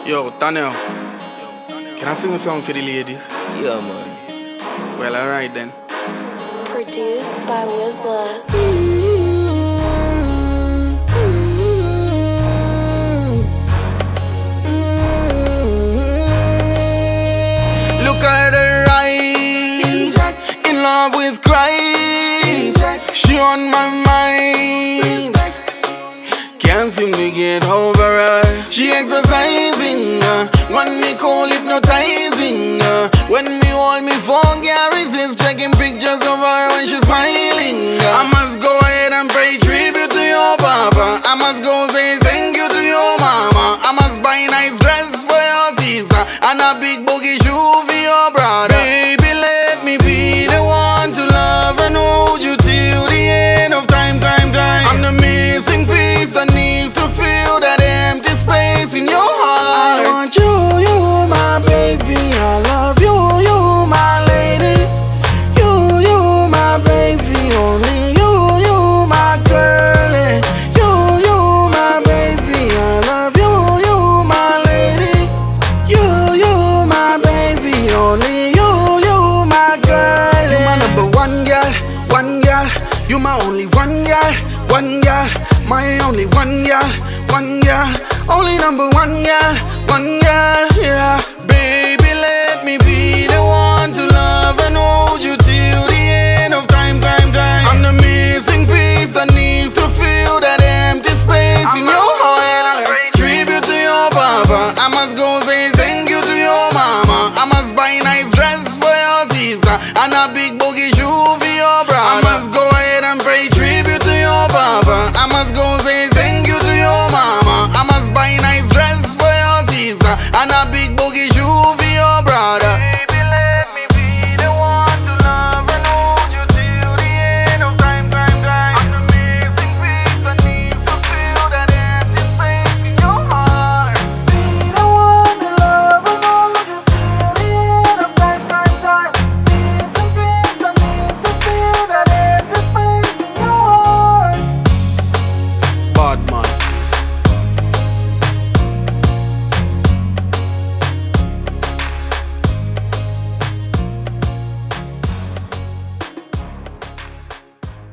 Yo, Daniel, can I sing a song for the ladies? Yeah, man. Well, alright then. Produced by Wizla. Look at her eyes, in love with Christ. She on my mind, can't seem to get over her. She exercising, when me call hypnotizing. When me hold me phone, can't resist checking pictures of her when she's smiling. I must go ahead and pay tribute to your papa. I must go say thank you to your mama. I must buy a nice dress for your sister and a big boogie shoe for your brother. Baby, let me be the one to love and hold you till the end of time. I'm the missing piece that needs to fill that empty space in your heart. I want you, you my baby. I love you, you my lady. You my baby. Only you my girl. You my baby. I love you, you my lady. You my baby. Only you my girl. You my number one girl, one girl. You my only one girl, one girl. My only one girl, one girl. Only number one girl, yeah. Baby, let me be the one to love and hold you till the end of time. I'm the missing piece that needs to fill that empty space in your heart.